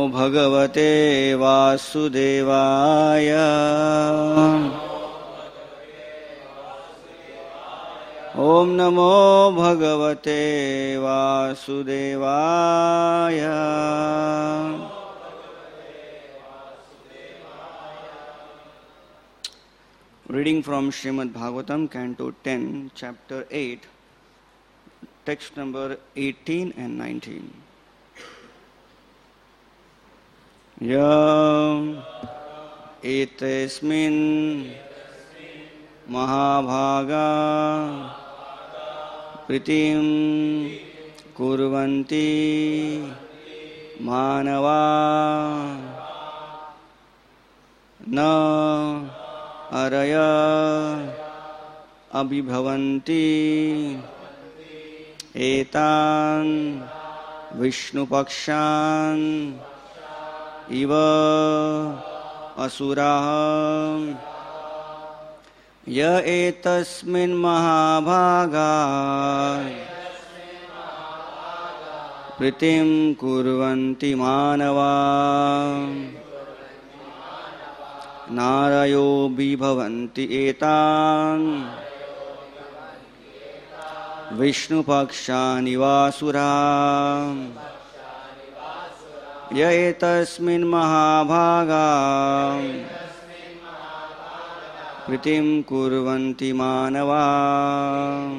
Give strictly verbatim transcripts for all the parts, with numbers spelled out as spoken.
भगवते वासुदेवाय। ओम नमो भगवते वासुदेवाय। Reading from Srimad Bhagavatam, Canto ten, Chapter eight, text number eighteen and nineteen. Yam etesmin mahabhaga pritim kurvanti manava na araya abhibhavanti etan vishnupakshan iva asuraha ya etasmin mahabhaga pritim kurvanti manava narayo bhibhavanti etan vishnu pakshani vasura ya etasmin mahabhaga pritim kurvanti manava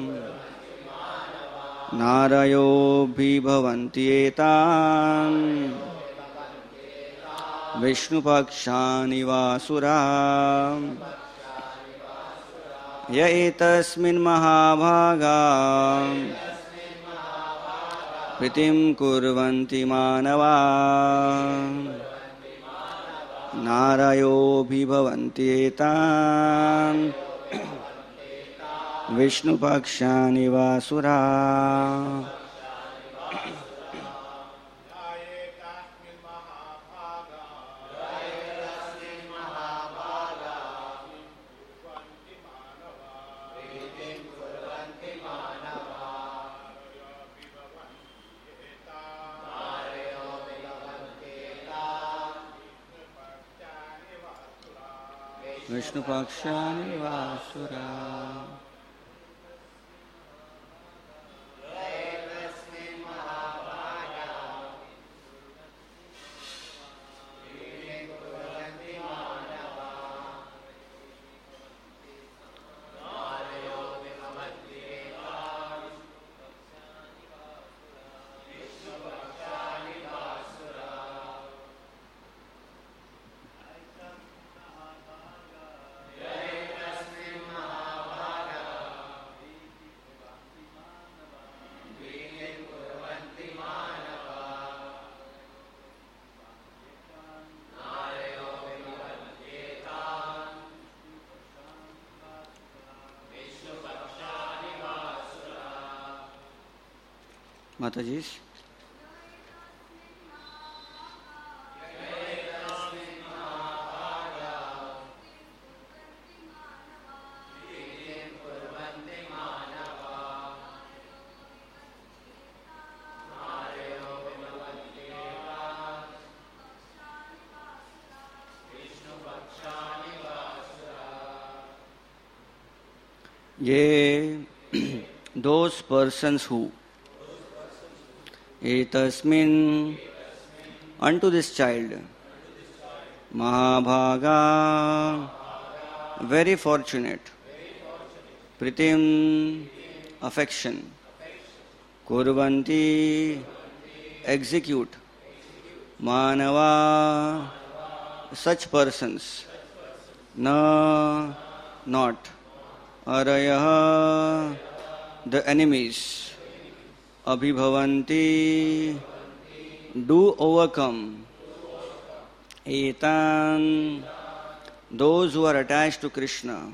narayo bhibhavanti etan vishnu pakshani vasura ya etasmin mahabhaga pritim kurvanti manava narayo bhibhavanti etan vishnu pakshani vasura. Vishnu Pakshani Vasura. Mataji. Ye those persons who etasmin unto this child mahabhaga very fortunate pritim affection kurvanti execute manava such persons na not arayah the enemies abhibhavanti do overcome etan those who are attached to Krishna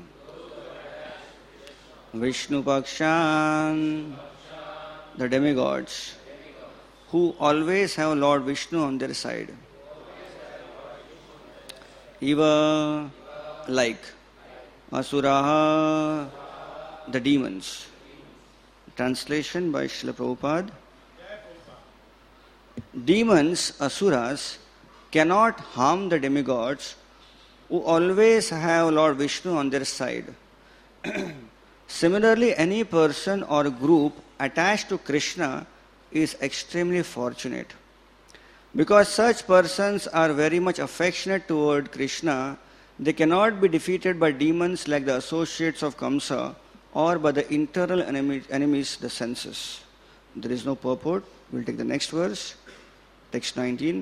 Vishnu Pakshan the demigods who always have Lord Vishnu on their side eva like asuraha the demons. Translation by Srila Prabhupada. Demons, asuras, cannot harm the demigods who always have Lord Vishnu on their side. Similarly, any person or group attached to Krishna is extremely fortunate. Because such persons are very much affectionate toward Krishna, they cannot be defeated by demons like the associates of Kamsa or by the internal enemy, enemies, the senses. There is no purport. We'll take the next verse. Text nineteen.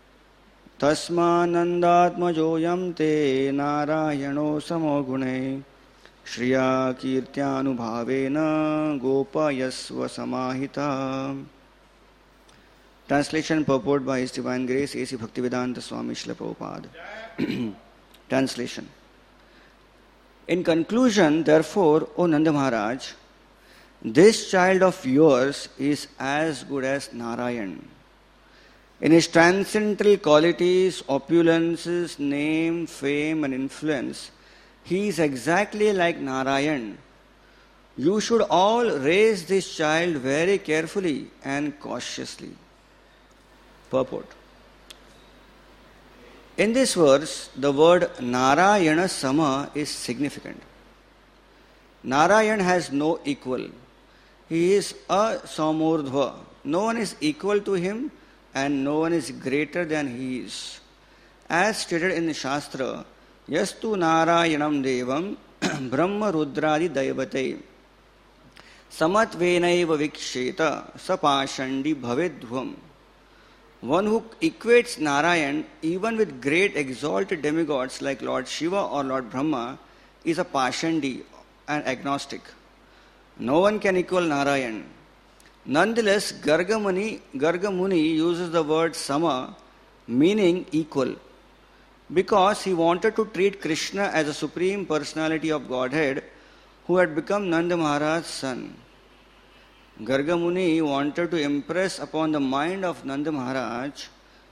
Tasmanandatmajoyam te narayano samogune shriya kirtyanubhavena gopayasva samahita. Translation purport by His Divine Grace A C Bhaktivedanta Swami Srila Prabhupada. Translation. In conclusion, therefore, O Nanda Maharaj, this child of yours is as good as Narayan. In his transcendental qualities, opulences, name, fame and influence, he is exactly like Narayan. You should all raise this child very carefully and cautiously. Purport. In this verse, the word Narayana Sama is significant. Narayan has no equal. He is a Samurdhva. No one is equal to him and no one is greater than he is. As stated in the Shastra, Yastu Narayanam Devam Brahma Rudradi Daivate Samatvenaiva Viksheta Sapashandi Bhavedhvam. One who equates Narayan even with great exalted demigods like Lord Shiva or Lord Brahma is a Pashandi, an agnostic. No one can equal Narayan. Nonetheless, Gargamuni, Gargamuni uses the word Sama, meaning equal, because he wanted to treat Krishna as a supreme personality of Godhead who had become Nanda Maharaj's son. Gargamuni wanted to impress upon the mind of Nanda Maharaj,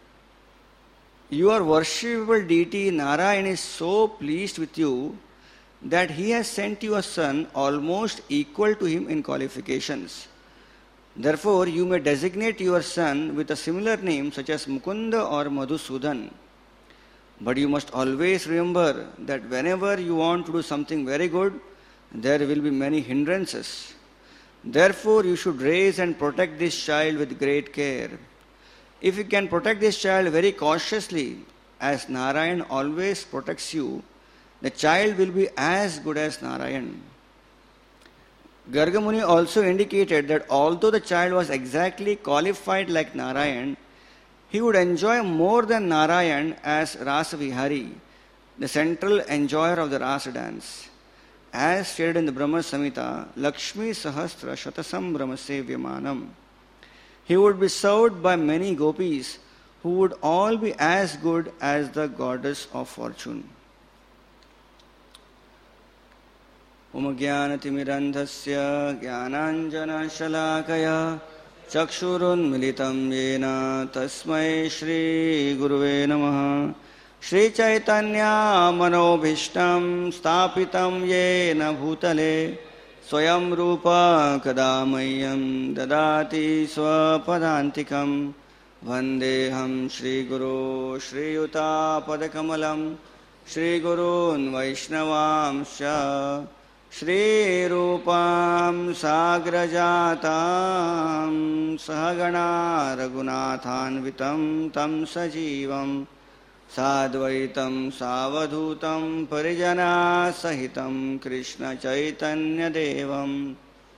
your worshipable deity Narayan is so pleased with you that he has sent you a son almost equal to him in qualifications. Therefore, you may designate your son with a similar name such as Mukunda or Madhusudan. But you must always remember that whenever you want to do something very good, there will be many hindrances. Therefore, you should raise and protect this child with great care. If you can protect this child very cautiously, as Narayan always protects you, the child will be as good as Narayan. Gargamuni also indicated that although the child was exactly qualified like Narayan, he would enjoy more than Narayan as Rasa Vihari, the central enjoyer of the Rasa dance. As stated in the Brahma Samhita, Lakshmi Sahasra Shatasam Brahma Sevyamanam. He would be served by many gopis who would all be as good as the goddess of fortune. Om Jnanatimirandhasya Jnananjana Shalakaya Chakshurun Militam Yena Tasmai Shri Guruve Namaha. Shri Chaitanya Manobhishtam Stapitam Yena Bhutale Swayam Rupa Kadamayam Dadati Swapadantikam Vandeham Shri Guru Shri Yuta Padakamalam Shri Gurun Vaishnavamsha Shri Rupam Sagrajatam Sahagana Raghunathanvitam Tam Sajivam Sadvaitam Savadhutam Parijana Sahitam Krishna Chaitanya Devam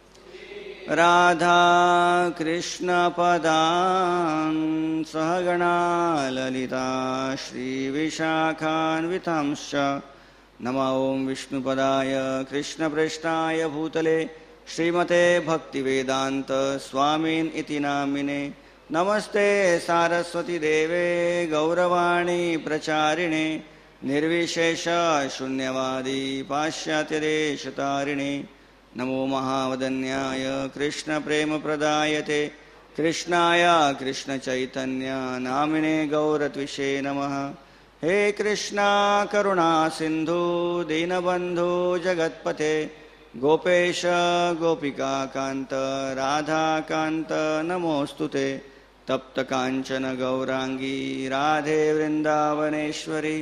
Radha Krishna Padam Sahagana Lalita Shri Vishakhan Vitamsha Nama Om Vishnu Padaya Krishna Prashnaya Bhutale Srimate Bhaktivedanta Swamin Iti Namine Namaste Saraswati Deve Gauravani Pracharine Nirvishesha Shunyavadi Pashyatya Deshatarine Namo Mahavadanyaya Krishna Prema Pradayate Krishnaya Krishna Chaitanya Namine Gauratvishe Namaha. He Krishna Karuna Sindhu Dinabandhu Jagatpate Gopesha Gopika Kanta Radha Kanta Namostute तप्त कांचन गौरांगी राधे वृंदावनेश्वरी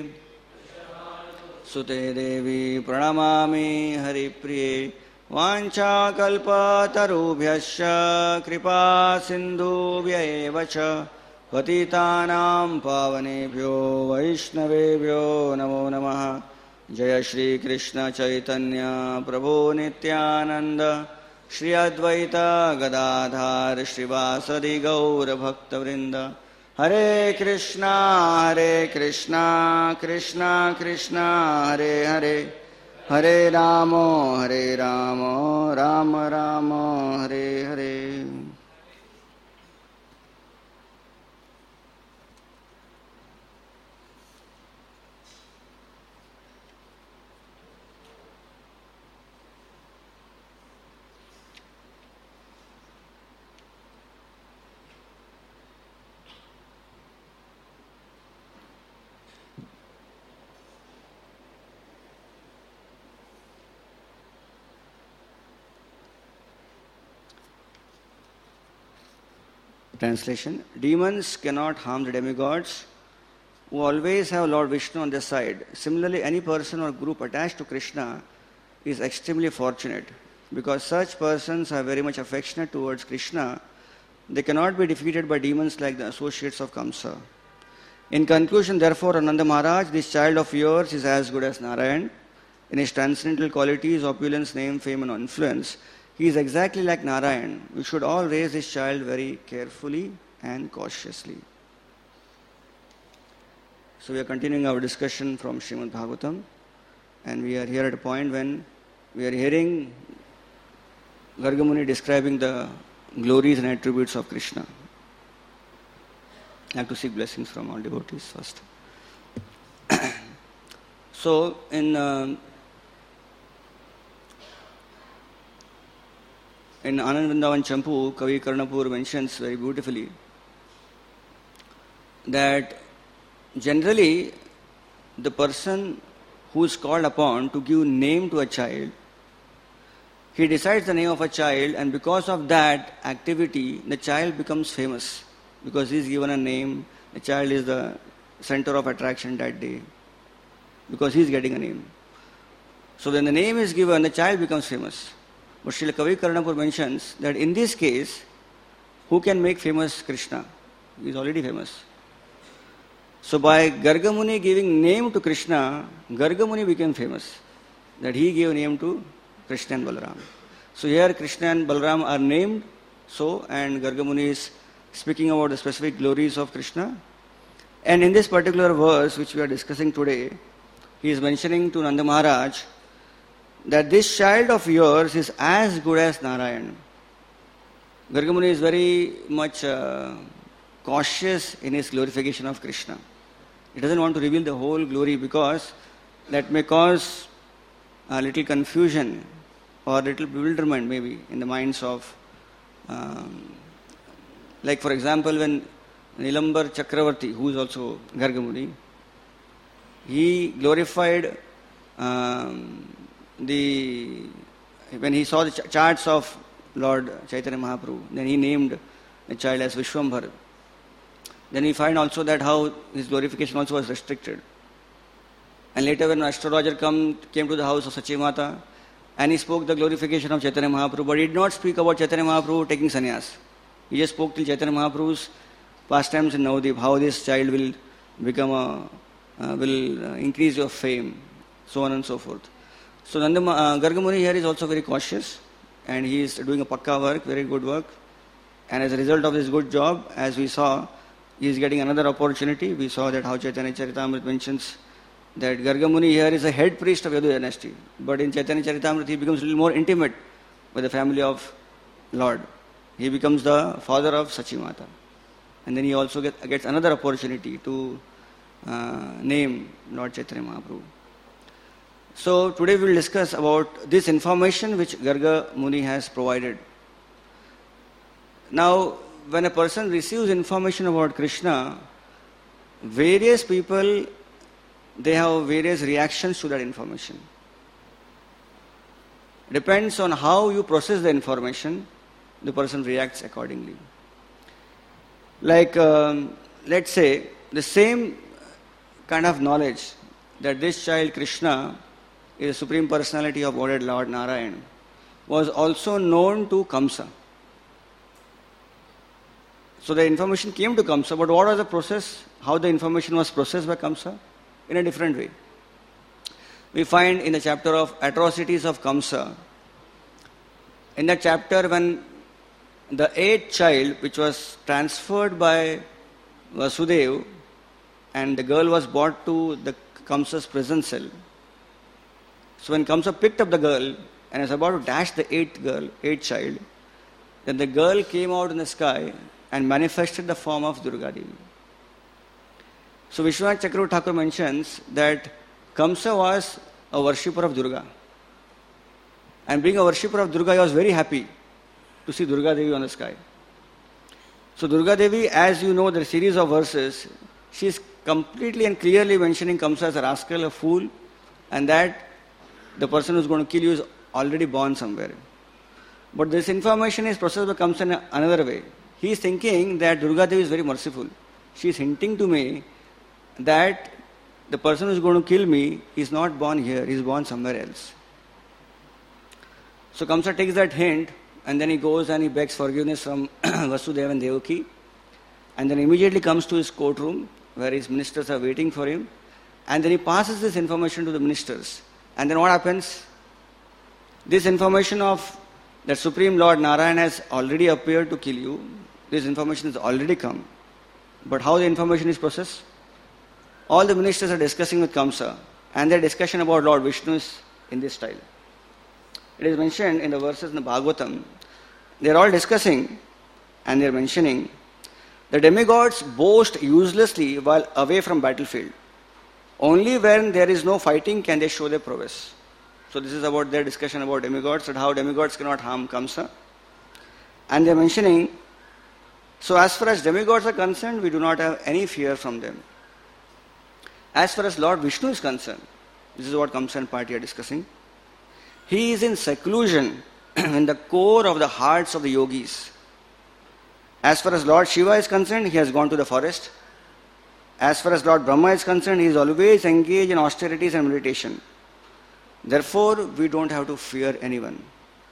सुते देवी प्रणमामि हरिप्रिये वाञ्छाकल्पतरुभ्यश्च कृपा सिन्धुभ्य एव च पतितानां पावनेभ्यो वैष्णवेभ्यो नमो नमः। जय श्री कृष्ण चैतन्य प्रभु नित्यानंद श्री अद्वैत गदाधर श्रीवासदि गौर भक्तवृंद। हरे कृष्णा हरे कृष्णा कृष्णा कृष्णा हरे हरे हरे राम हरे Ram Ram Ram Hare Hare. Translation: demons cannot harm the demigods, who always have Lord Vishnu on their side. Similarly, any person or group attached to Krishna is extremely fortunate, because such persons are very much affectionate towards Krishna. They cannot be defeated by demons like the associates of Kamsa. In conclusion, therefore, Ananda Maharaj, this child of yours is as good as Narayan in his transcendental qualities, opulence, name, fame and influence. He is exactly like Narayan. We should all raise this child very carefully and cautiously. So we are continuing our discussion from Srimad Bhagavatam, and we are here at a point when we are hearing Garga Muni describing the glories and attributes of Krishna. I have to seek blessings from all devotees first. So in uh, In Anand Vrindavan Champu, Kavi Karnapur mentions very beautifully that generally the person who is called upon to give name to a child, he decides the name of a child, and because of that activity, the child becomes famous. Because he is given a name, the child is the center of attraction that day, because he is getting a name. So when the name is given, the child becomes famous. But Srila Kavi Karnapur mentions that in this case, who can make famous Krishna? He is already famous. So by Garga Muni giving name to Krishna, Garga Muni became famous. That he gave name to Krishna and Balaram. So here Krishna and Balaram are named, so, and Garga Muni is speaking about the specific glories of Krishna. And in this particular verse which we are discussing today, he is mentioning to Nanda Maharaj that this child of yours is as good as Narayan. Garga Muni is very much uh, cautious in his glorification of Krishna. He doesn't want to reveal the whole glory, because that may cause a little confusion or a little bewilderment maybe in the minds of, um, like for example, when Nilambar Chakravarti, who is also Garga Muni, he glorified um, The when he saw the ch- charts of Lord Chaitanya Mahaprabhu, then he named the child as Vishwambhar. Then we find also that how his glorification also was restricted. And later when an astrologer come, came to the house of Sachi Mata, and he spoke the glorification of Chaitanya Mahaprabhu, but he did not speak about Chaitanya Mahaprabhu taking sannyas. He just spoke till Chaitanya Mahaprabhu's pastimes in Navadip, how this child will become a, uh, will uh, increase your fame, so on and so forth. So Nanda, uh, Garga Muni here is also very cautious, and he is doing a pakka work, very good work. And as a result of this good job, as we saw, he is getting another opportunity. We saw that how Chaitanya Charitamrita mentions that Garga Muni here is a head priest of Yadu dynasty. But in Chaitanya Charitamrita, he becomes a little more intimate with the family of Lord. He becomes the father of Sachi Mata. And then he also get, gets another opportunity to uh, name Lord Chaitanya Mahaprabhu. So today we will discuss about this information which Garga Muni has provided. Now, when a person receives information about Krishna, various people, they have various reactions to that information. Depends on how you process the information, the person reacts accordingly. Like, um, let's say, the same kind of knowledge that this child Krishna is the Supreme Personality of Godhead Lord Narayan was also known to Kamsa. So the information came to Kamsa, but what was the process? How the information was processed by Kamsa? In a different way. We find in the chapter of atrocities of Kamsa, in that chapter when the eighth child, which was transferred by Vasudeva, and the girl was brought to the Kamsa's prison cell. So when Kamsa picked up the girl and was about to dash the eighth girl, eighth child, then the girl came out in the sky and manifested the form of Durga Devi. So Vishwanath Chakravarti Thakur mentions that Kamsa was a worshipper of Durga. And being a worshipper of Durga, he was very happy to see Durga Devi on the sky. So Durga Devi, as you know, there are a series of verses, she is completely and clearly mentioning Kamsa as a rascal, a fool, and that the person who is going to kill you is already born somewhere. But this information is processed by Kamsa in another way. He is thinking that Durga Devi is very merciful. She is hinting to me that the person who is going to kill me is not born here, he is born somewhere else. So Kamsa takes that hint and then he goes and he begs forgiveness from Vasudeva and Devaki, and then immediately comes to his courtroom where his ministers are waiting for him, and then he passes this information to the ministers. And then what happens? This information of that Supreme Lord Narayan has already appeared to kill you. This information has already come. But how the information is processed? All the ministers are discussing with Kamsa, and their discussion about Lord Vishnu is in this style. It is mentioned in the verses in the Bhagavatam. They are all discussing and they are mentioning the demigods boast uselessly while away from battlefield. Only when there is no fighting can they show their prowess. So this is about their discussion about demigods and how demigods cannot harm Kamsa. And they are mentioning, so as far as demigods are concerned, we do not have any fear from them. As far as Lord Vishnu is concerned, this is what Kamsa and party are discussing. He is in seclusion in the core of the hearts of the yogis. As far as Lord Shiva is concerned, he has gone to the forest. As far as Lord Brahma is concerned, he is always engaged in austerities and meditation. Therefore, we don't have to fear anyone.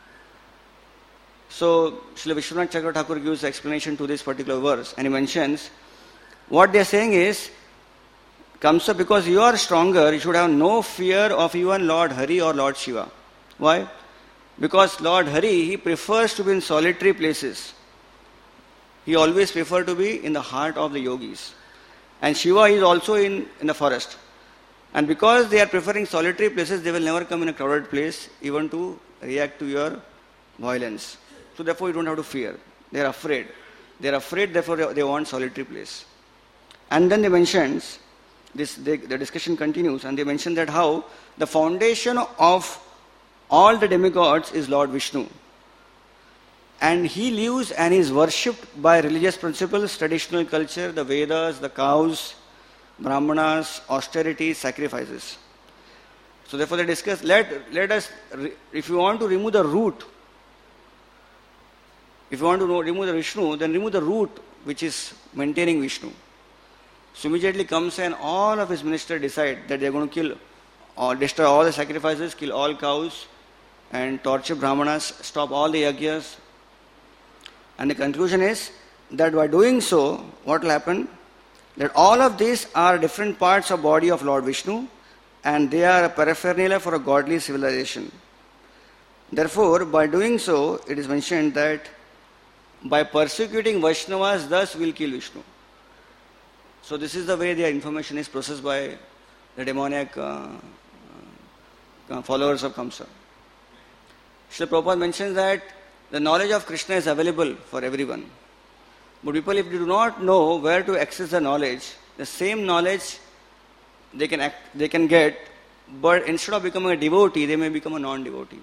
So, Srila Vishwanath Chakravarti Thakur gives explanation to this particular verse, and he mentions, what they are saying is, Kamsa, because you are stronger, you should have no fear of even Lord Hari or Lord Shiva. Why? Because Lord Hari, he prefers to be in solitary places. He always prefers to be in the heart of the yogis. And Shiva is also in, in the forest. And because they are preferring solitary places, they will never come in a crowded place even to react to your violence. So therefore you don't have to fear. They are afraid. They are afraid, therefore they want solitary place. And then they mentions, this, they, the discussion continues, and they mention that how the foundation of all the demigods is Lord Vishnu. And he lives and is worshipped by religious principles, traditional culture, the Vedas, the cows, Brahmanas, austerities, sacrifices. So therefore they discuss, let, let us, if you want to remove the root, if you want to know, remove the Vishnu, then remove the root which is maintaining Vishnu. So immediately comes and all of his ministers decide that they are going to kill or destroy all the sacrifices, kill all cows, and torture Brahmanas, stop all the yagyas. And the conclusion is that by doing so, what will happen? That all of these are different parts of body of Lord Vishnu, and they are a paraphernalia for a godly civilization. Therefore, by doing so, it is mentioned that by persecuting Vaishnavas, thus we will kill Vishnu. So this is the way their information is processed by the demoniac uh, uh, followers of Kamsa. Srila Prabhupada mentions that the knowledge of Krishna is available for everyone. But people, if they do not know where to access the knowledge, the same knowledge they can act, they can get, but instead of becoming a devotee, they may become a non-devotee.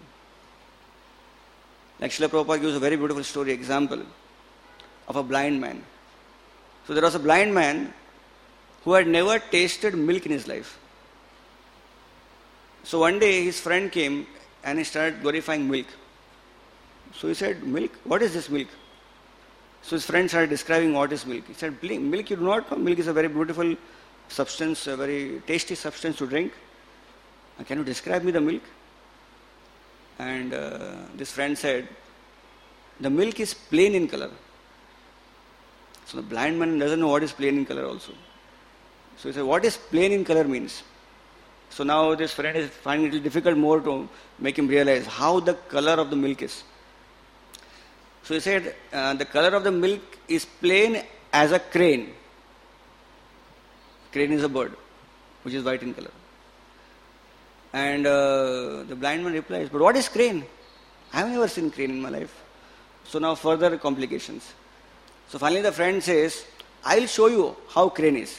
Like Srila Prabhupada gives a very beautiful story, example of a blind man. So there was a blind man who had never tasted milk in his life. So one day his friend came and he started glorifying milk. So he said, milk? What is this milk? So his friends started describing what is milk. He said, milk you do not know? Milk is a very beautiful substance, a very tasty substance to drink. Can you describe me the milk? And uh, this friend said, the milk is plain in color. So the blind man doesn't know what is plain in color also. So he said, what is plain in color means? So now this friend is finding it difficult more to make him realize how the color of the milk is. So he said, uh, the color of the milk is plain as a crane. Crane is a bird, which is white in color. And uh, the blind man replies, but what is crane? I have never seen crane in my life. So now further complications. So finally the friend says, I will show you how crane is.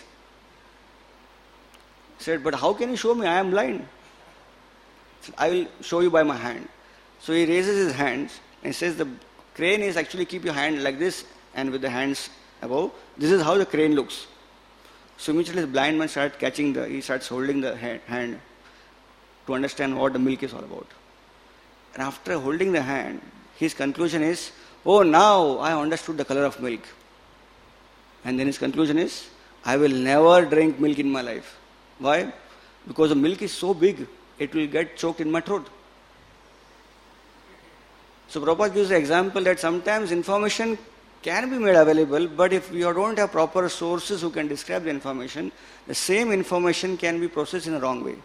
He said, but how can you show me? I am blind. He said, I will show you by my hand. So he raises his hands and says, the crane is actually keep your hand like this and with the hands above. This is how the crane looks. So immediately the blind man starts catching the, he starts holding the hand to understand what the milk is all about. And after holding the hand, his conclusion is, oh, now I understood the color of milk. And then his conclusion is, I will never drink milk in my life. Why? Because the milk is so big, it will get choked in my throat. So Prabhupada gives the example that sometimes information can be made available, but if you don't have proper sources who can describe the information, the same information can be processed in a wrong way.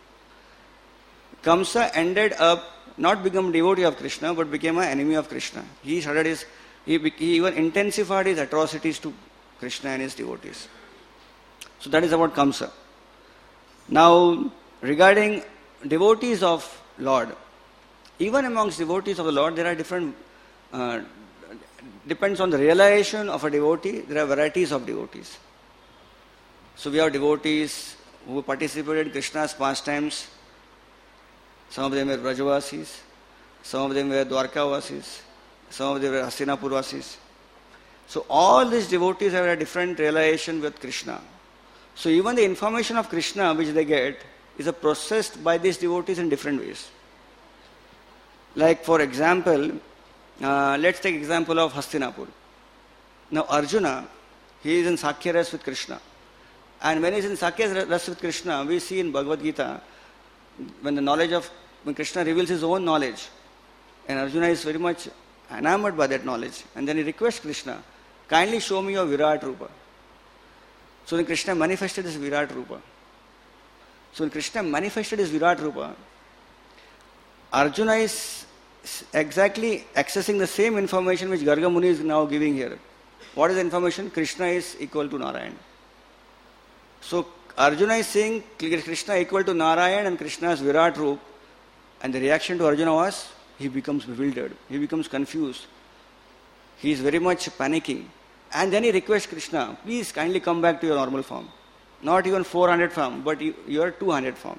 Kamsa ended up not become devotee of Krishna, but became an enemy of Krishna. He started his, he, he even intensified his atrocities to Krishna and his devotees. So that is about Kamsa. Now, regarding devotees of Lord, even amongst devotees of the Lord, there are different, uh, depends on the realization of a devotee, there are varieties of devotees. So we have devotees who participated in Krishna's pastimes. Some of them were Brajavasis, some of them were Dwarkavasis, some of them were Hastinapurvasis. So all these devotees have a different realization with Krishna. So even the information of Krishna which they get is a processed by these devotees in different ways. Like for example, uh, let's take example of Hastinapur. Now Arjuna, he is in Sakhya Ras with Krishna. And when he is in Sakhya Ras with Krishna, we see in Bhagavad Gita, when the knowledge of, when Krishna reveals his own knowledge, and Arjuna is very much enamored by that knowledge, and then he requests Krishna, kindly show me your Virat Rupa. So then Krishna manifested his Virat Rupa. So when Krishna manifested his Virat Rupa, Arjuna is exactly accessing the same information which Garga Muni is now giving here. What is the information? Krishna is equal to Narayan. So Arjuna is saying Krishna equal to Narayan and Krishna's Virat Rup, and the reaction to Arjuna was, he becomes bewildered, he becomes confused, he is very much panicking, and then he requests Krishna, please kindly come back to your normal form. Not even four hundred form, but your two hundred form.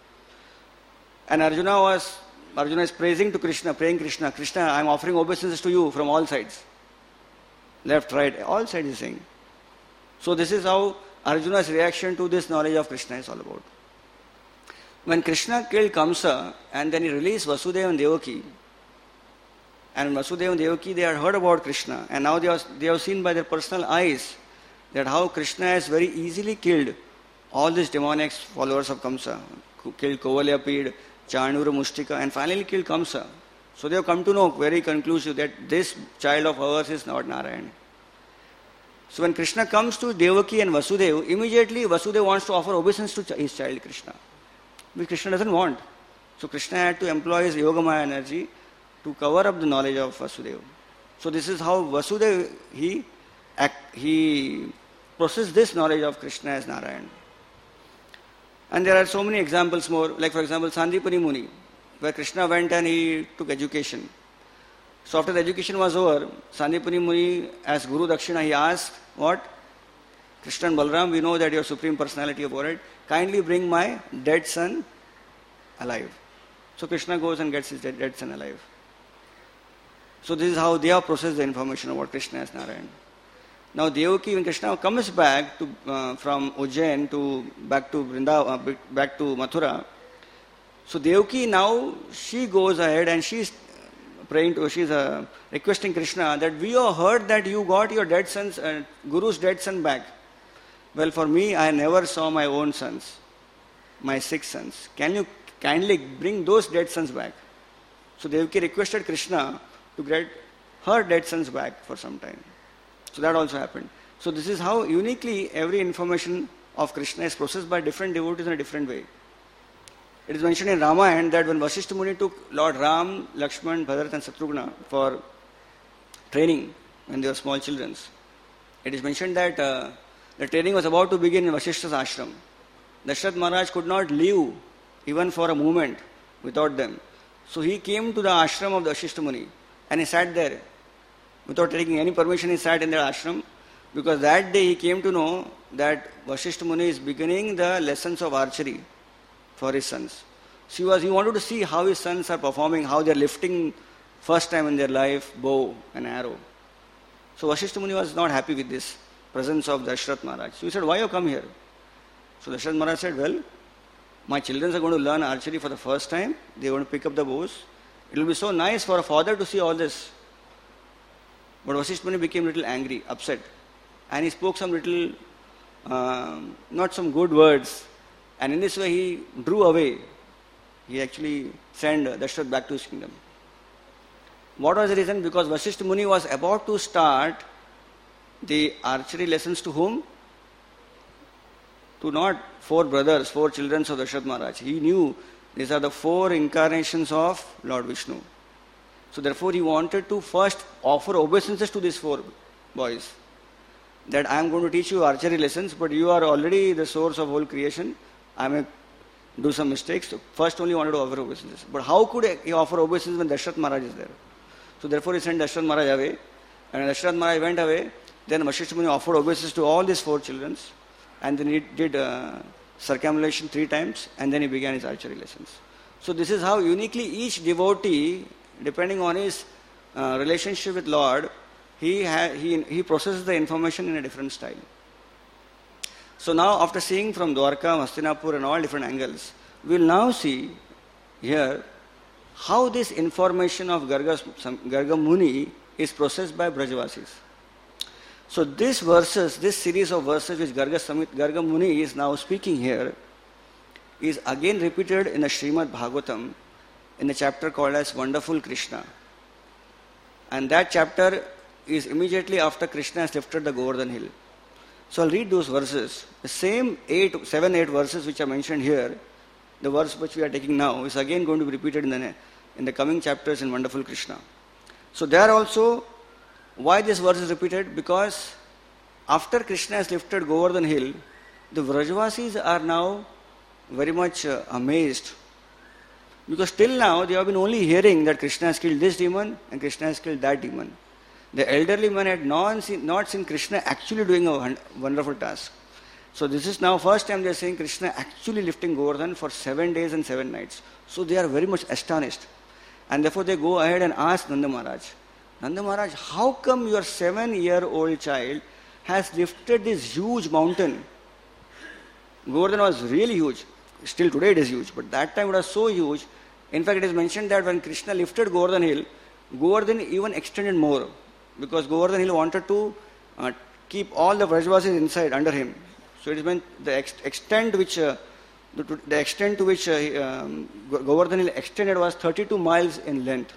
And Arjuna was, Arjuna is praising to Krishna, praying Krishna, Krishna, I am offering obeisances to you from all sides. Left, right, all sides is saying. So this is how Arjuna's reaction to this knowledge of Krishna is all about. When Krishna killed Kamsa and then he released Vasudeva and Devaki, and Vasudeva and Devaki, they had heard about Krishna, and now they have, they have seen by their personal eyes that how Krishna has very easily killed all these demonic followers of Kamsa, who killed Kovalyapid, Chanura, Mustika, and finally killed Kamsa. So they have come to know very conclusive that this child of ours is not Narayan. So when Krishna comes to Devaki and Vasudeva, immediately Vasudeva wants to offer obeisance to his child Krishna, which Krishna doesn't want. So Krishna had to employ his Yogamaya energy to cover up the knowledge of Vasudeva. So this is how Vasudeva, he, he processed this knowledge of Krishna as Narayan. And there are so many examples more, like for example Sandipani Muni, where Krishna went and he took education. So after the education was over, Sandipani Muni, as Guru Dakshina, he asked, what? Krishna and Balaram, we know that you are Supreme Personality of Godhead, kindly bring my dead son alive. So Krishna goes and gets his dead, dead son alive. So this is how they have processed the information about Krishna as Narayan. Now Devaki, when Krishna comes back to, uh, from Ujjain to back to Vrindavan, uh, back to Mathura, so Devaki now, she goes ahead and she praying to, she's uh, requesting Krishna that we have heard that you got your dead sons, uh, Guru's dead son back. Well, for me, I never saw my own sons, my six sons. Can you kindly bring those dead sons back? So Devaki requested Krishna to get her dead sons back for some time. So that also happened. So this is how uniquely every information of Krishna is processed by different devotees in a different way. It is mentioned in Ramayana that when Vasishtha Muni took Lord Ram, Lakshman, Bharat and Satrughna for training when they were small children, it is mentioned that uh, the training was about to begin in Vasishtha's ashram. Dashrath Maharaj could not leave even for a moment without them. So he came to the ashram of the Vasishtha Muni and he sat there. Without taking any permission, he sat in that ashram because that day he came to know that Vasishtha Muni is beginning the lessons of archery for his sons. So he, was, he wanted to see how his sons are performing, how they are lifting first time in their life, bow and arrow. So Vasishtha Muni was not happy with this presence of Dashrath Maharaj. So he said, why you come here? So Dashrath Maharaj said, well, my children are going to learn archery for the first time. They are going to pick up the bows. It will be so nice for a father to see all this. But Vasishtha Muni became a little angry, upset. And he spoke some little, uh, not some good words. And in this way he drew away. He actually sent Dashrath back to his kingdom. What was the reason? Because Vasishtha Muni was about to start the archery lessons to whom? To not four brothers, four children of Dashrath Maharaj. He knew these are the four incarnations of Lord Vishnu. So therefore he wanted to first offer obeisances to these four boys. That I am going to teach you archery lessons, but you are already the source of whole creation. I may do some mistakes. So first only wanted to offer obeisances. But how could he offer obeisances when Dashrath Maharaj is there? So therefore he sent Dashrath Maharaj away. And when Dashrath Maharaj went away, then Vasishtha Muni offered obeisances to all these four children. And then he did uh, circumambulation three times. And then he began his archery lessons. So this is how uniquely each devotee, depending on his uh, relationship with Lord, he, ha- he, he processes the information in a different style. So now after seeing from Dwarka, Hastinapur and all different angles, we will now see here how this information of Garga, Garga Muni is processed by Brajavasis. So this verses, this series of verses which Garga, Samit, Garga Muni is now speaking here is again repeated in the Srimad Bhagavatam in the chapter called as Wonderful Krishna. And that chapter is immediately after Krishna has lifted the Govardhan hill. So I'll read those verses. The same eight, seven, eight verses which are mentioned here, the verse which we are taking now is again going to be repeated in the, in the coming chapters in Wonderful Krishna. So there also, why this verse is repeated? Because after Krishna has lifted Govardhan hill, the Vrajavasis are now very much uh, amazed. Because till now they have been only hearing that Krishna has killed this demon and Krishna has killed that demon. The elderly man had not seen, not seen Krishna actually doing a wonderful task. So this is now first time they are seeing Krishna actually lifting Govardhan for seven days and seven nights. So they are very much astonished. And therefore they go ahead and ask Nanda Maharaj, Nanda Maharaj, how come your seven-year-old child has lifted this huge mountain? Govardhan was really huge. Still today it is huge, but that time it was so huge. In fact, it is mentioned that when Krishna lifted Govardhan hill, Govardhan even extended more. Because Govardhan hill wanted to uh, keep all the Vrajavasis inside, under him. So it is meant the ex- extent which, uh, the, the extent to which uh, um, Govardhan hill extended was thirty-two miles in length.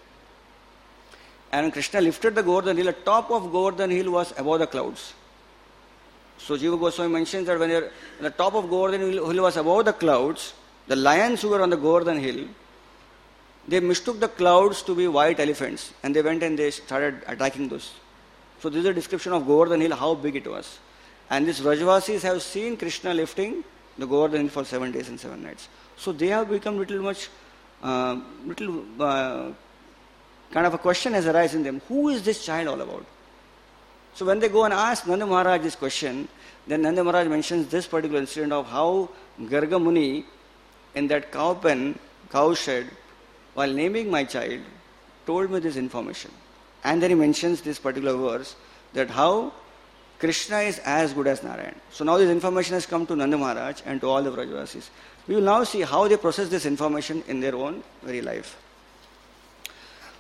And when Krishna lifted the Govardhan hill, the top of Govardhan hill was above the clouds. So Jiva Goswami mentions that when the top of Govardhan hill was above the clouds, the lions who were on the Govardhan hill, they mistook the clouds to be white elephants and they went and they started attacking those. So this is a description of Govardhan hill, how big it was. And these Vrajavasis have seen Krishna lifting the Govardhan hill for seven days and seven nights. So they have become little much, uh, little uh, kind of a question has arisen in them. Who is this child all about? So when they go and ask Nanda Maharaj this question, then Nanda Maharaj mentions this particular incident of how Garga Muni in that cow pen, cow shed, while naming my child, told me this information. And then he mentions this particular verse, that how Krishna is as good as Narayan. So now this information has come to Nanda Maharaj and to all the Vrajavasis. We will now see how they process this information in their own very life.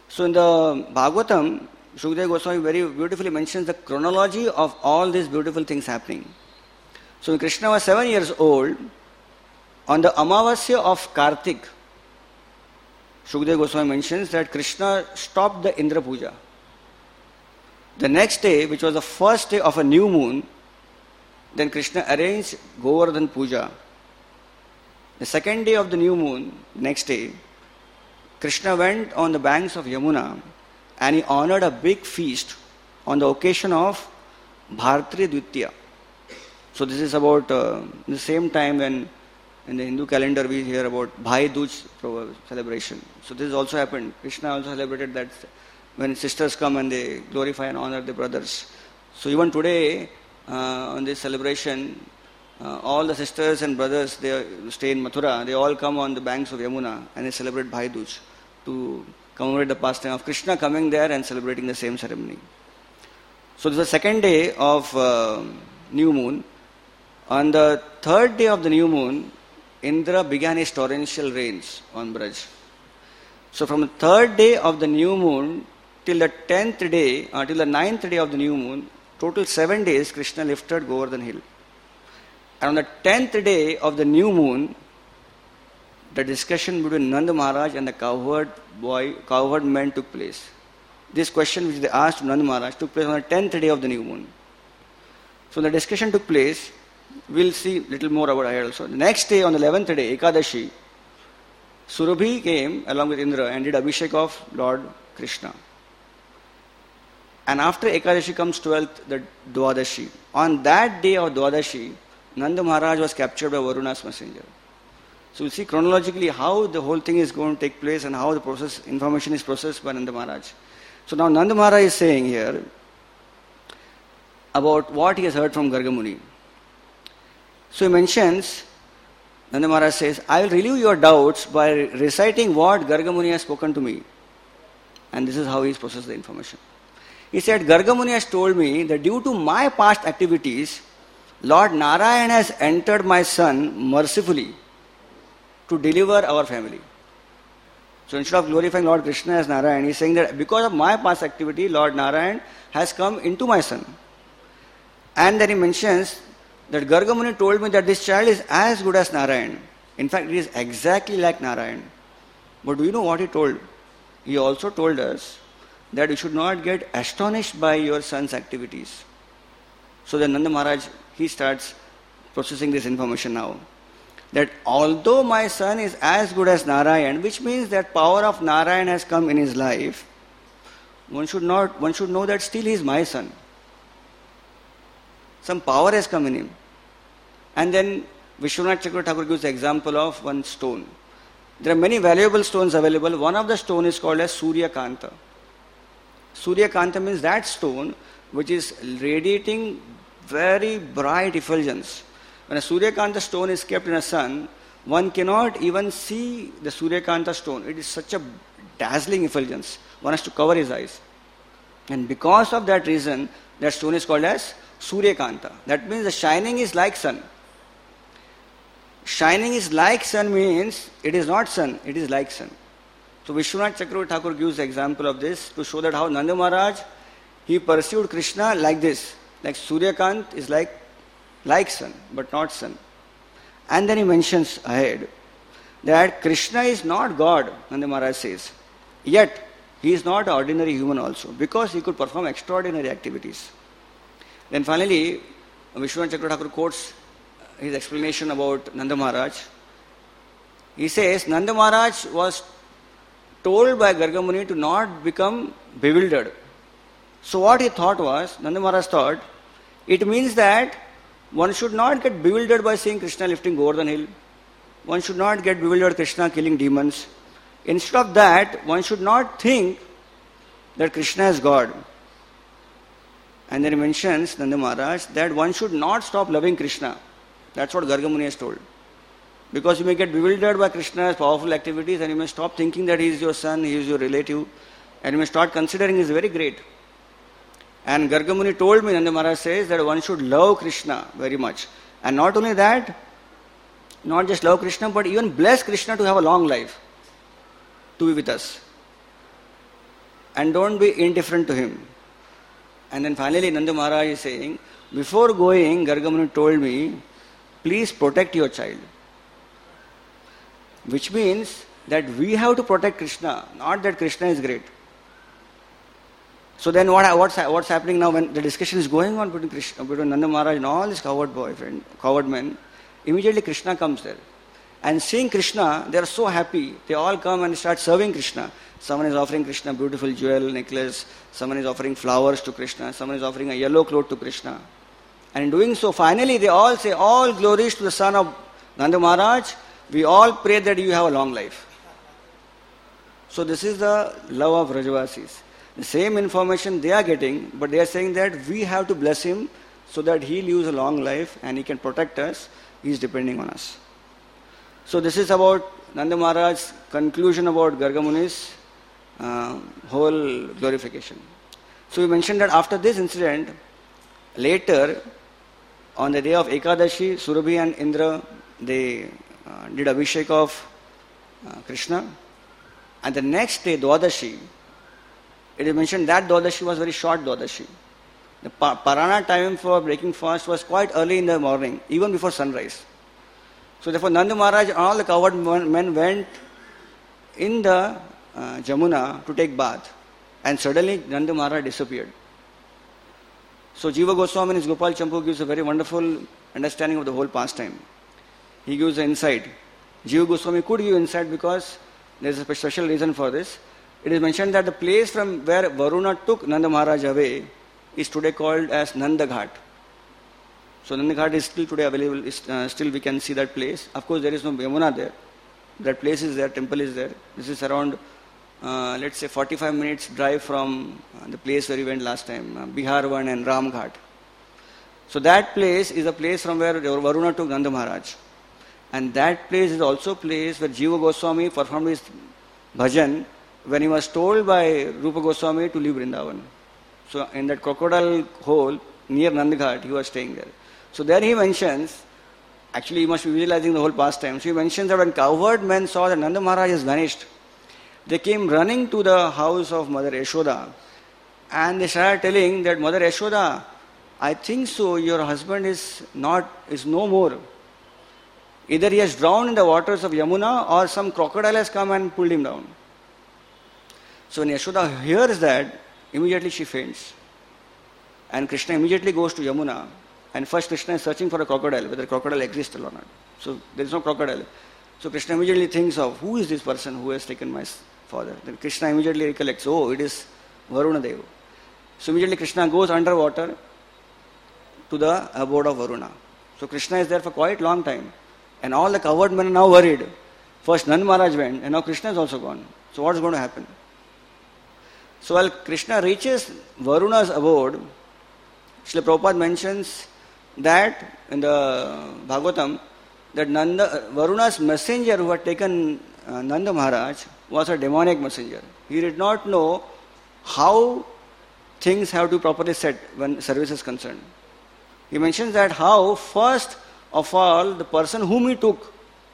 So in the Bhagavatam, Shukadeva Goswami very beautifully mentions the chronology of all these beautiful things happening. So when Krishna was seven years old, on the Amavasya of Kartik, Shukadeva Goswami mentions that Krishna stopped the Indra Puja. The next day, which was the first day of a new moon, then Krishna arranged Govardhan Puja. The second day of the new moon, next day, Krishna went on the banks of Yamuna and he honored a big feast on the occasion of Bhartri Dvitiya. So this is about uh, the same time when in the Hindu calendar we hear about Bhai Dooj celebration. So this also happened. Krishna also celebrated that when sisters come and they glorify and honor their brothers. So even today, uh, on this celebration, uh, all the sisters and brothers, they stay in Mathura, they all come on the banks of Yamuna and they celebrate Bhai Dooj to commemorate the pastime of Krishna coming there and celebrating the same ceremony. So this is the second day of uh, new moon. On the third day of the new moon, Indra began his torrential rains on Braj. So from the third day of the new moon till the tenth day, uh, till the ninth day of the new moon, total seven days, Krishna lifted Govardhan hill. And on the tenth day of the new moon, the discussion between Nanda Maharaj and the cowherd boy, cowherd men took place. This question which they asked Nanda Maharaj took place on the tenth day of the new moon. So the discussion took place. We'll see little more about it also. The next day, on the eleventh day, Ekadashi, Surabhi came along with Indra and did Abhishek of Lord Krishna. And after Ekadashi comes twelfth, the Dwadashi. On that day of Dwadashi, Nanda Maharaj was captured by Varuna's messenger. So we see chronologically how the whole thing is going to take place and how the process, information is processed by Nanda Maharaj. So now Nanda Maharaj is saying here about what he has heard from Garga Muni. So he mentions, Nanda Maharaj says, I will relieve your doubts by reciting what Garga Muni has spoken to me. And this is how he has processed the information. He said, Garga Muni has told me that due to my past activities, Lord Narayan has entered my son mercifully to deliver our family. So instead of glorifying Lord Krishna as Narayan, he is saying that because of my past activity, Lord Narayan has come into my son. And then he mentions that Garga Muni told me that this child is as good as Narayan. In fact, it is exactly like Narayan. But do you know what he told? He also told us that you should not get astonished by your son's activities. So then Nanda Maharaj, he starts processing this information now. That although my son is as good as Narayan, which means that power of Narayan has come in his life, one should not, one should know that still he is my son. Some power has come in him. And then Vishwanath Chakravarti Thakur gives the example of one stone. There are many valuable stones available. One of the stone is called as Surya Kanta. Surya Kanta means that stone which is radiating very bright effulgence. When a Surya Kanta stone is kept in a sun, one cannot even see the Surya Kanta stone. It is such a dazzling effulgence. One has to cover his eyes. And because of that reason, that stone is called as Surya Kanta. That means the shining is like sun. Shining is like sun means it is not sun, it is like sun. So Vishwanath Chakravarti Thakur gives the example of this to show that how Nanda Maharaj, he pursued Krishna like this. Like Surya Kant is like, like sun, but not sun. And then he mentions ahead that Krishna is not God, Nanda Maharaj says. Yet, he is not an ordinary human also, because he could perform extraordinary activities. Then finally, Vishwanath Chakravarti Thakur quotes his explanation about Nanda Maharaj. He says, Nanda Maharaj was told by Garga Muni to not become bewildered. So what he thought was, Nanda Maharaj thought, it means that one should not get bewildered by seeing Krishna lifting Govardhan hill. One should not get bewildered Krishna killing demons. Instead of that, one should not think that Krishna is God. And then he mentions, Nanda Maharaj, that one should not stop loving Krishna. That's what Garga Muni has told. Because you may get bewildered by Krishna's powerful activities and you may stop thinking that he is your son, he is your relative, and you may start considering he is very great. And Garga Muni told me, Nanda Maharaj says, that one should love Krishna very much. And not only that, not just love Krishna, but even bless Krishna to have a long life, to be with us. and don't be indifferent to him. And then finally Nanda Maharaj is saying, before going, Garga Muni told me, please protect your child. Which means that we have to protect Krishna, not that Krishna is great. So then what, what's, what's happening now when the discussion is going on between, Krishna, between Nanda Maharaj and all these coward boyfriend, coward men, immediately Krishna comes there. And seeing Krishna, they are so happy. They all come and start serving Krishna. Someone is offering Krishna a beautiful jewel necklace. Someone is offering flowers to Krishna. Someone is offering a yellow cloth to Krishna. And in doing so, finally they all say, all glories to the son of Nanda Maharaj. We all pray that you have a long life. So this is the love of Vrajavasis. The same information they are getting, but they are saying that we have to bless him so that he lives a long life and he can protect us. He is depending on us. So this is about Nanda Maharaj's conclusion about Garga Muni's uh, whole glorification. So we mentioned that after this incident, later, on the day of Ekadashi, Surabhi and Indra, they uh, did Abhishek of uh, Krishna. And the next day, Dwadashi, it is mentioned that Dwadashi was very short Dwadashi. The Parana time for breaking fast was quite early in the morning, even before sunrise. So therefore Nanda Maharaj and all the coward men went in the uh, Jamuna to take bath. And suddenly Nanda Maharaj disappeared. So Jiva Goswami in his Gopal Champu gives a very wonderful understanding of the whole pastime. He gives an insight. Jiva Goswami could give insight because there is a special reason for this. It is mentioned that the place from where Varuna took Nanda Maharaj away is today called as Nanda Ghat. So Nanda Ghat is still today available, is, uh, still we can see that place. Of course there is no Yamuna there. That place is there, temple is there. This is around, uh, let's say forty-five minutes drive from uh, the place where we went last time, uh, Biharvan and Ram Ghat. So that place is a place from where Varuna took Nanda Maharaj. And that place is also a place where Jiva Goswami performed his bhajan when he was told by Rupa Goswami to leave Vrindavan. So in that crocodile hole near Nandaghat, he was staying there. So there he mentions, actually you must be visualizing the whole pastime. So he mentions that when cowherd men saw that Nanda Maharaj has vanished, they came running to the house of Mother Yashoda and they started telling that Mother Yashoda, I think so, your husband is not, is no more. Either he has drowned in the waters of Yamuna or some crocodile has come and pulled him down. So when Yashoda hears that, immediately she faints. And Krishna immediately goes to Yamuna. And first Krishna is searching for a crocodile, whether a crocodile exists or not. So there is no crocodile. So Krishna immediately thinks of, who is this person who has taken my father? Then Krishna immediately recollects, oh, it is Varuna Deva. So immediately Krishna goes underwater to the abode of Varuna. So Krishna is there for quite a long time. And all the coward men are now worried. First Nanda Maharaj went and now Krishna is also gone. So what is going to happen? So while Krishna reaches Varuna's abode, Srila Prabhupada mentions that in the Bhagavatam, that Nanda, Varuna's messenger who had taken uh, Nanda Maharaj was a demonic messenger. He did not know how things have to be properly set when service is concerned. He mentions that how first of all the person whom he took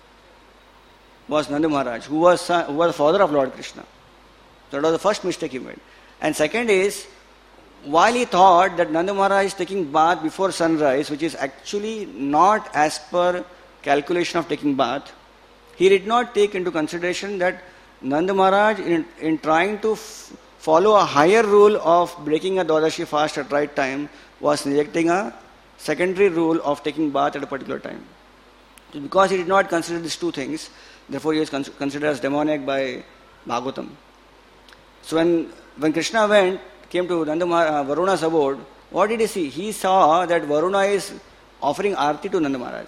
was Nanda Maharaj, who was, son, who was the father of Lord Krishna. That was the first mistake he made. And second is, while he thought that Nanda Maharaj is taking bath before sunrise, which is actually not as per calculation of taking bath, he did not take into consideration that Nanda Maharaj, in, in trying to f- follow a higher rule of breaking a Dwadashi fast at right time, was neglecting a secondary rule of taking bath at a particular time. So because he did not consider these two things, therefore he is con- considered as demonic by Bhagavatam. So when, when Krishna went, came to Nanda uh, Varuna's abode, what did he see? He saw that Varuna is offering arti to Nanda Maharaj.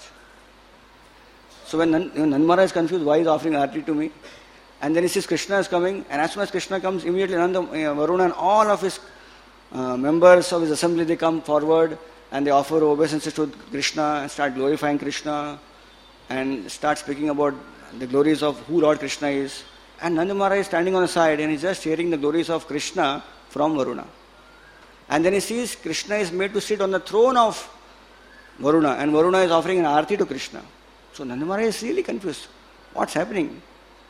So when Nanda, Nanda Maharaj is confused, why is offering arti to me? And then he sees Krishna is coming, and as soon as Krishna comes, immediately Nanda, uh, Varuna and all of his uh, members of his assembly, they come forward and they offer obeisances to Krishna and start glorifying Krishna and start speaking about the glories of who Lord Krishna is. And Nanda Maharaj is standing on the side and he's just hearing the glories of Krishna from Varuna. And then he sees Krishna is made to sit on the throne of Varuna and Varuna is offering an arti to Krishna. So Nanda Maharaj is really confused. What's happening?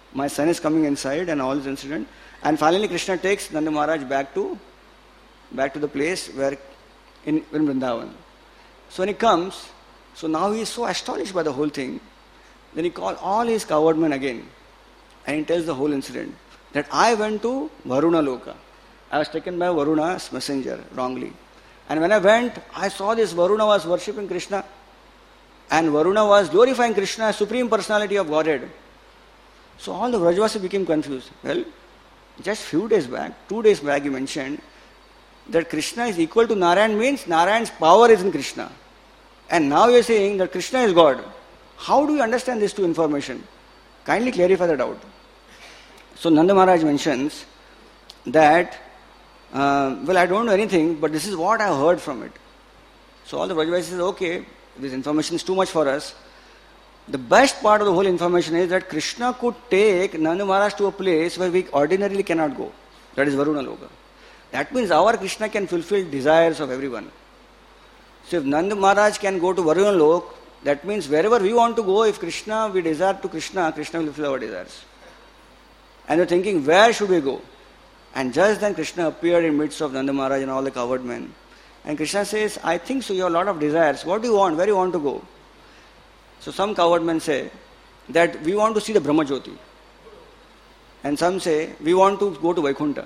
my son is coming inside and all this incident. And finally Krishna takes Nanda Maharaj back to back to the place where in, in Vrindavan. So when he comes, so now he is so astonished by the whole thing. Then he calls all his coward men again and he tells the whole incident. That I went to Varuna Loka. I was taken by Varuna's messenger wrongly. And when I went, I saw this Varuna was worshipping Krishna. And Varuna was glorifying Krishna as Supreme Personality of Godhead. So all the Vrajavasis became confused. Well, just few days back, two days back you mentioned that Krishna is equal to Narayan means Narayan's power is in Krishna. And now you are saying that Krishna is God. How do you understand these two information? Kindly clarify the doubt. So Nanda Maharaj mentions that, uh, well, I don't know anything, but this is what I heard from it. So all the Vrajavasis says, okay, this information is too much for us. The best part of the whole information is that Krishna could take Nanda Maharaj to a place where we ordinarily cannot go. That is Varuna Loka. That means our Krishna can fulfill desires of everyone. So if Nanda Maharaj can go to Varuna Loka, that means wherever we want to go, if Krishna, we desire to Krishna, Krishna will fulfill our desires. And they're thinking, where should we go? And just then Krishna appeared in midst of Nanda Maharaj and all the coward men. And Krishna says, I think so, you have a lot of desires. What do you want? Where do you want to go? So some coward men say that we want to see the Brahma Jyoti. And some say, we want to go to Vaikuntha.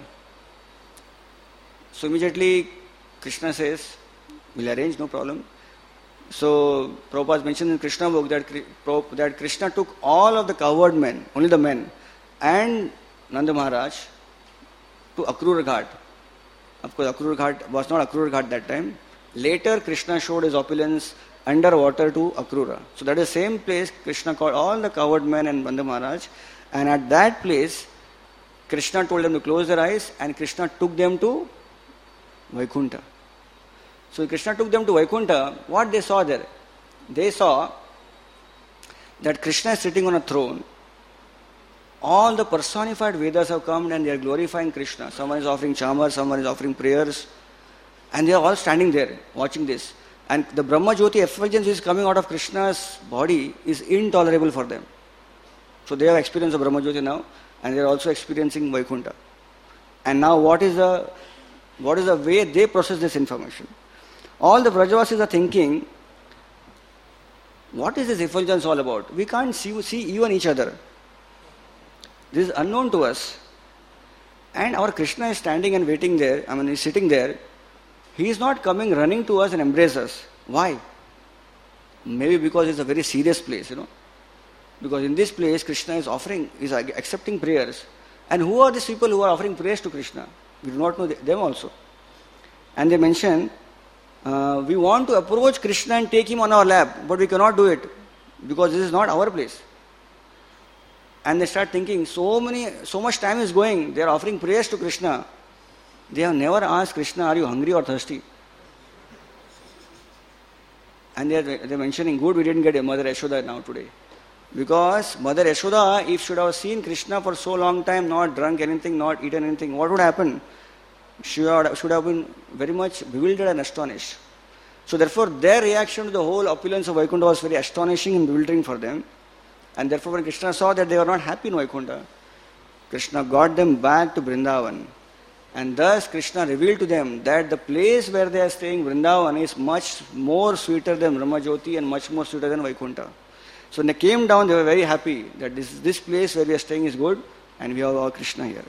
So immediately Krishna says, we'll arrange, no problem. So Prabhupada mentioned in Krishna book that, that Krishna took all of the coward men, only the men, and Nanda Maharaj to Akrura Ghat. Of course, Akrura Ghat was not Akrura Ghat that time. Later, Krishna showed his opulence underwater to Akrura. So that is the same place Krishna called all the coward men and Nanda Maharaj. And at that place, Krishna told them to close their eyes and Krishna took them to Vaikuntha. So Krishna took them to Vaikuntha. What they saw there? They saw that Krishna is sitting on a throne. All the personified Vedas have come and they are glorifying Krishna. Someone is offering chamar, someone is offering prayers. And they are all standing there watching this. And the Brahma Jyoti effulgence which is coming out of Krishna's body is intolerable for them. So they have experienced of Brahma Jyoti now and they are also experiencing Vaikuntha. And now what is the what is the way they process this information? All the Vrajavasis are thinking, what is this effulgence all about? We can't see, see even each other. This is unknown to us. And our Krishna is standing and waiting there, I mean he is sitting there. He is not coming running to us and embrace us. Why? Maybe because it's a very serious place, you know. Because in this place Krishna is offering, is accepting prayers. And who are these people who are offering prayers to Krishna? We do not know them also. And they mention, uh, we want to approach Krishna and take him on our lap, but we cannot do it because this is not our place. And they start thinking, so many, so much time is going, they are offering prayers to Krishna. They have never asked Krishna, are you hungry or thirsty? And they are they are mentioning, good, we didn't get a Mother Yashoda now today. Because Mother Yashoda, if should have seen Krishna for so long time, not drunk anything, not eaten anything, what would happen? She should have been very much bewildered and astonished. So therefore, their reaction to the whole opulence of Vaikuntha was very astonishing and bewildering for them. And therefore, when Krishna saw that they were not happy in Vaikuntha, Krishna got them back to Vrindavan. And thus Krishna revealed to them that the place where they are staying, Vrindavan, is much more sweeter than Brahma Jyoti and much more sweeter than Vaikuntha. So when they came down, they were very happy that this, this place where we are staying is good and we have our Krishna here.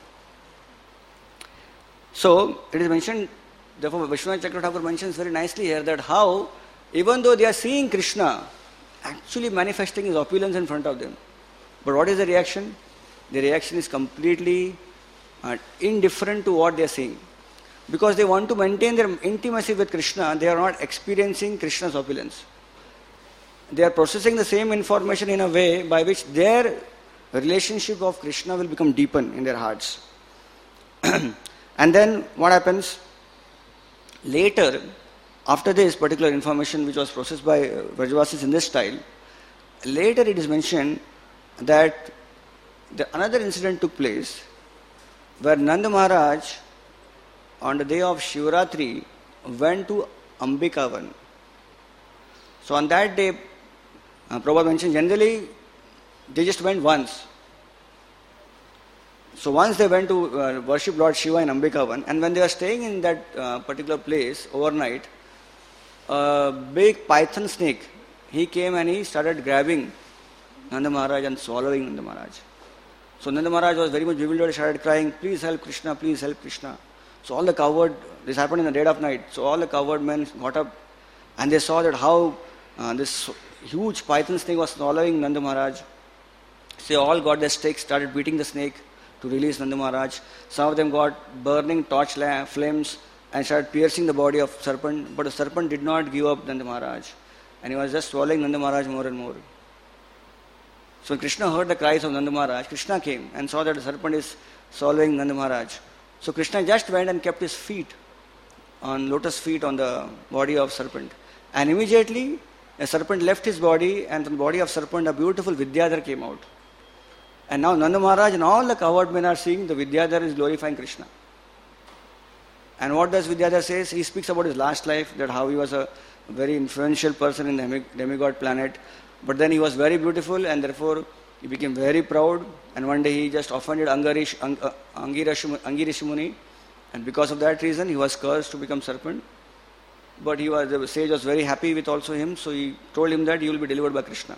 So it is mentioned, therefore Vishwanath Chakravarti Thakur mentions very nicely here that how, even though they are seeing Krishna, actually manifesting his opulence in front of them. But what is the reaction? The reaction is completely uh, indifferent to what they are seeing. Because they want to maintain their intimacy with Krishna, they are not experiencing Krishna's opulence. They are processing the same information in a way by which their relationship of Krishna will become deepened in their hearts. And then what happens? Later, after this particular information which was processed by Vrajavasis in this style, later it is mentioned that the, another incident took place where Nanda Maharaj on the day of Shivaratri went to Ambikavan. So on that day, uh, Prabhupada mentioned generally they just went once. So once they went to uh, worship Lord Shiva in Ambikavan, and when they were staying in that uh, particular place overnight, a big python snake, he came and he started grabbing Nanda Maharaj and swallowing Nanda Maharaj. So Nanda Maharaj was very much bewildered, started crying, please help Krishna, please help Krishna. So all the coward, this happened in the dead of night, so all the coward men got up and they saw that how uh, this huge python snake was swallowing Nanda Maharaj. So they all got their sticks, started beating the snake to release Nanda Maharaj. Some of them got burning torch la- flames and started piercing the body of serpent, but the serpent did not give up Nanda Maharaj, and he was just swallowing Nanda Maharaj more and more. So when Krishna heard the cries of Nanda Maharaj, Krishna came and saw that the serpent is swallowing Nanda Maharaj. So Krishna just went and kept his feet on lotus feet on the body of serpent. And immediately a serpent left his body, and from the body of serpent a beautiful Vidyadhar came out. And now Nanda Maharaj and all the coward men are seeing the Vidyadhar is glorifying Krishna. And what does Vidyadhar say? He speaks about his last life, that how he was a very influential person in the demigod planet. But then he was very beautiful, and therefore he became very proud, and one day he just offended Angarish, Ang, uh, Angirishi Muni, and because of that reason he was cursed to become serpent. But he was, the sage was very happy with also him, so he told him that you will be delivered by Krishna.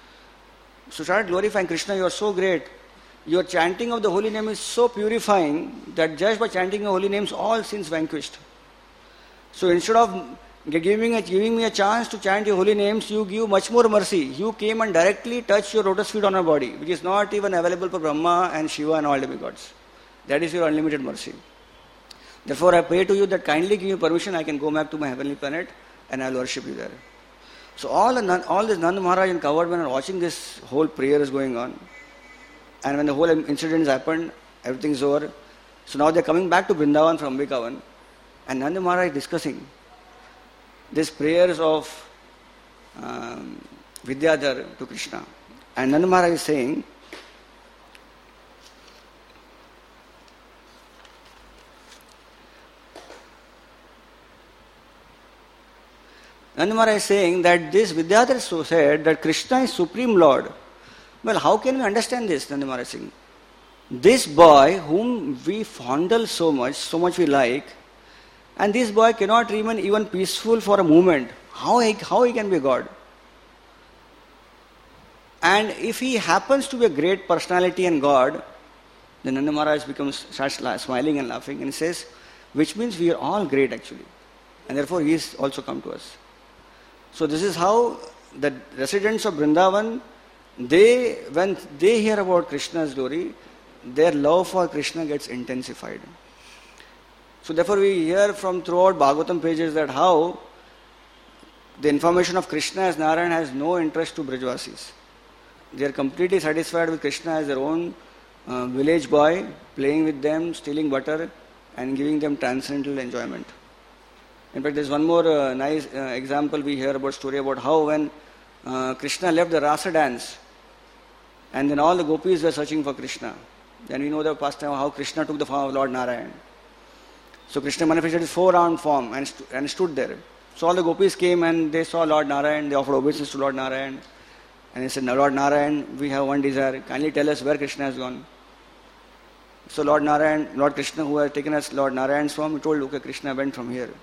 So started glorifying Krishna, you are so great. Your chanting of the holy name is so purifying that just by chanting the holy names all sins vanquished. So instead of Giving, a, giving me a chance to chant your holy names, you give much more mercy. You came and directly touched your lotus feet on our body, which is not even available for Brahma and Shiva and all demigods. That is your unlimited mercy. Therefore, I pray to you that kindly give me permission, I can go back to my heavenly planet and I will worship you there. So all, the, all this Nanda Maharaj and coward men are watching this whole prayer is going on. And when the whole incident has happened, everything is over. So now they are coming back to Vrindavan from Ambikavan, and Nanda Maharaj is discussing these prayers of um, Vidyadhar to Krishna. And Nanda Maharaj is saying, Nanda Maharaj is saying that this Vidyadhar so said that Krishna is Supreme Lord. Well, how can we understand this? Nanda Maharaj is saying, this boy whom we fondle so much, so much we like, and this boy cannot remain even peaceful for a moment. How he, how he can be God? And if he happens to be a great personality and God, then Nanda Maharaj becomes starts smiling and laughing, and he says, which means we are all great actually, and therefore he is also come to us. So this is how the residents of Vrindavan, they when they hear about Krishna's glory, their love for Krishna gets intensified. So therefore we hear from throughout Bhagavatam pages that how the information of Krishna as Narayan has no interest to Brajvasis. They are completely satisfied with Krishna as their own uh, village boy, playing with them, stealing butter and giving them transcendental enjoyment. In fact, there is one more uh, nice uh, example we hear about story about how when uh, Krishna left the Rasa dance and then all the gopis were searching for Krishna. Then we know the past time how Krishna took the form of Lord Narayan. So Krishna manifested his four-round form and, st- and stood there. So all the gopis came and they saw Lord Narayan, they offered obeisance to Lord Narayan. And he said, Lord Narayan, we have one desire, kindly tell us where Krishna has gone. So Lord Narayan, Lord Krishna, who had taken us Lord Narayan's form, he told, okay, Krishna went from here.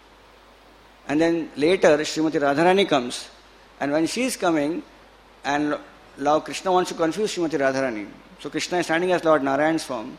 And then later, Srimati Radharani comes, and when she is coming, and Lord Krishna wants to confuse Srimati Radharani. So Krishna is standing as Lord Narayan's form.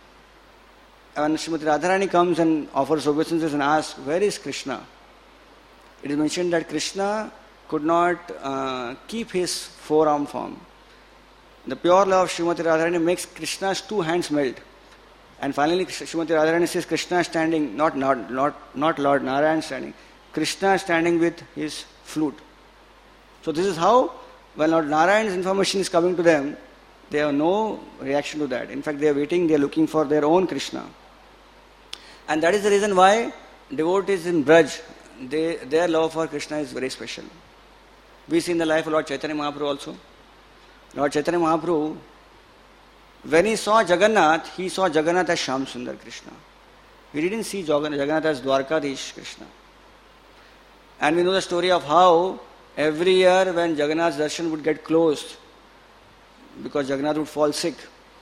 And Srimati Radharani comes and offers obeisances and asks, where is Krishna? It is mentioned that Krishna could not uh, keep his four-arm form. The pure love of Srimati Radharani makes Krishna's two hands melt. And finally, Srimati Radharani says, Krishna standing, not, not, not, not Lord Narayan standing, Krishna standing with his flute. So this is how, when Lord Narayan's information is coming to them, they have no reaction to that. In fact, they are waiting, they are looking for their own Krishna. And that is the reason why devotees in Braj, they, their love for Krishna is very special. We see in the life of Lord Chaitanya Mahaprabhu also. Lord Chaitanya Mahaprabhu, when he saw Jagannath, he saw Jagannath as Shyam Sundar Krishna. He didn't see Jagannath as Dwarkadish Krishna. And we know the story of how every year when Jagannath's darshan would get closed, because Jagannath would fall sick.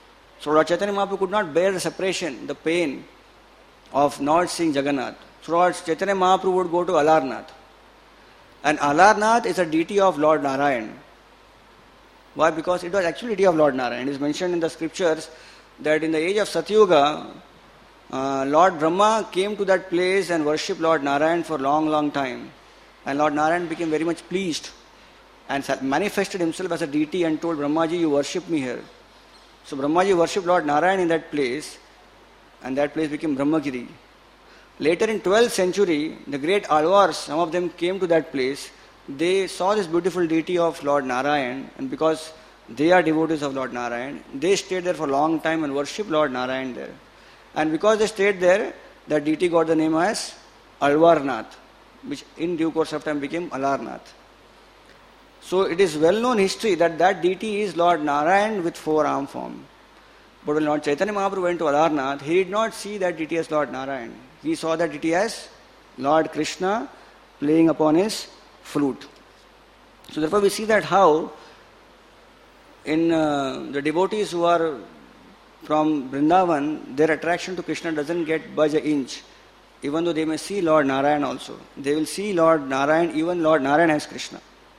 So Lord Chaitanya Mahaprabhu could not bear the separation, the pain of not seeing Jagannath. So Lord Chaitanya Mahaprabhu would go to Alarnath. And Alarnath is a deity of Lord Narayan. Why? Because it was actually a deity of Lord Narayan. It is mentioned in the scriptures that in the age of Satyuga, uh, Lord Brahma came to that place and worshipped Lord Narayan for a long, long time. And Lord Narayan became very much pleased and manifested himself as a deity and told Brahmaji, you worship me here. So Brahmaji worshipped Lord Narayan in that place, and that place became Brahmagiri. Later in twelfth century, the great Alvars, some of them came to that place. They saw this beautiful deity of Lord Narayan, and because they are devotees of Lord Narayan, they stayed there for a long time and worshipped Lord Narayan there. And because they stayed there, that deity got the name as Alvarnath, which in due course of time became Alarnath. So it is well known history that that deity is Lord Narayan with four arm form. But when Lord Chaitanya Mahaprabhu went to Alarnath, he did not see that deity as Lord Narayan. He saw that deity as Lord Krishna playing upon his flute. So therefore we see that how in uh, the devotees who are from Vrindavan, their attraction to Krishna doesn't get budge an inch. Even though they may see Lord Narayan also. They will see Lord Narayan, even Lord Narayan as Krishna.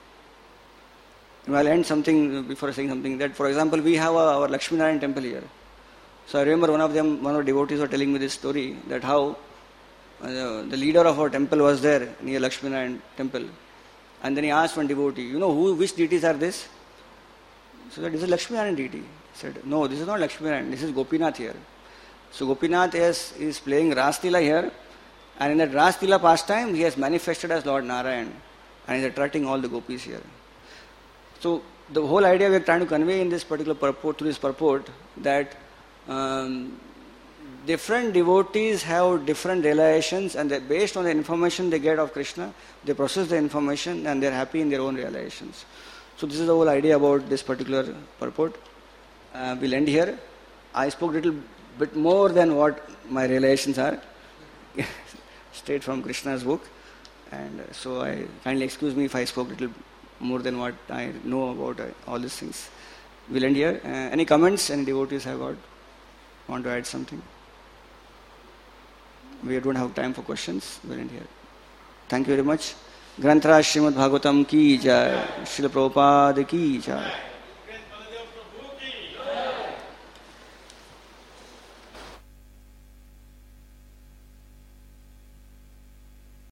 I'll end something before saying something that, for example, we have our Lakshmi Narayan temple here. So I remember one of them, one of the devotees were telling me this story that how uh, the leader of our temple was there near Lakshmi Narayan temple. And then he asked one devotee, you know, who, which deities are this? So that this is Lakshmi Narayan deity. He said, no, this is not Lakshmi Narayan, this is Gopinath here. So Gopinath is, is playing Ras Leela here, and in that Ras Leela pastime, he has manifested as Lord Narayan and is attracting all the gopis here. So the whole idea we are trying to convey in this particular purport, through this purport, that um, different devotees have different realizations, and based on the information they get of Krishna, they process the information and they are happy in their own realizations. So this is the whole idea about this particular purport. Uh, we'll end here. I spoke a little bit more than what my realizations are, straight from Krishna's book, and uh, so I kindly excuse me if I spoke a little more than what I know about uh, all these things. We'll end here. Uh, any comments? Any devotees have got? Want to add something? We don't have time for questions. We'll end here. Thank you very much. Granthra Srimad Bhagavatam ki jai. Srila Prabhupada ki jai.